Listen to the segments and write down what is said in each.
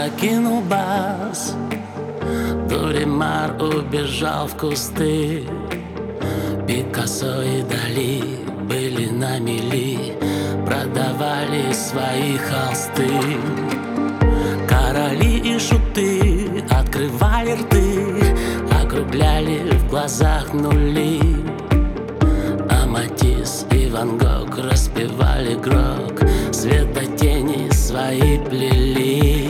покинул бас, Дуримар убежал в кусты. Пикассо и Дали были на мели, продавали свои холсты. Короли и шуты открывали рты, округляли в глазах нули. А Матисс и Ван Гог распевали грок, светотени свои плели.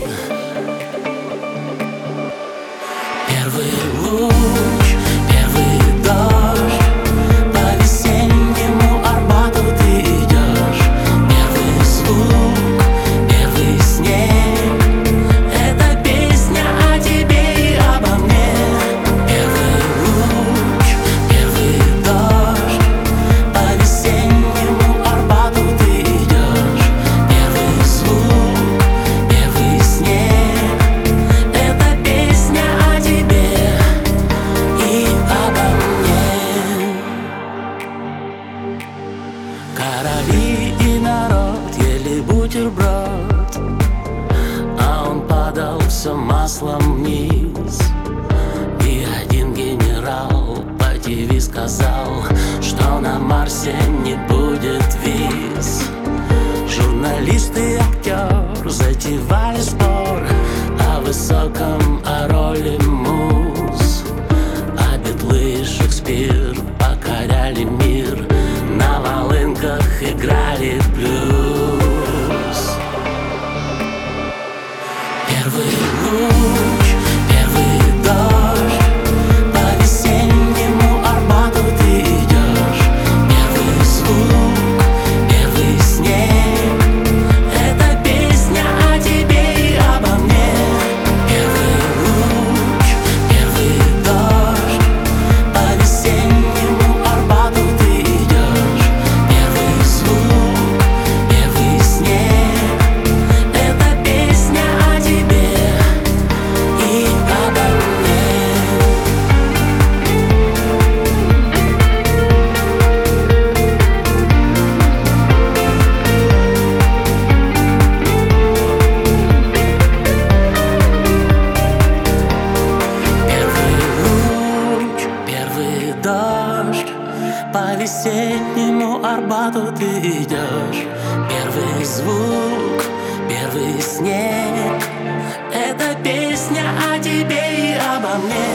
Первый луч, первый дождь, по весеннему Арбату ты идешь. Первый звук, первый снег, это песня о тебе и обо мне. Первый луч, первый дождь, по весеннему Арбату ты идешь. Первый звук, первый снег, это песня о тебе и обо мне. Короли и народ ели бутерброд, а он падал все маслом вниз. И один генерал по ТВ сказал, что на Марсе не будет виз. Журналист и актер затевали спор о высоком, о роли муз. А Битлы и Шекспир покоряли мир, на волынках играли блюз. Первый луч, первый дождь, по весеннему Арбату ты идешь. Первый звук, первый снег, это песня о тебе и обо мне. Первый луч, первый дождь, по весеннему Арбату ты идешь. Первый звук, первый снег, это песня о тебе и обо мне. Первый луч, первый дождь, по весеннему Арбату ты идешь. Первый звук, первый снег, это песня о тебе и обо мне.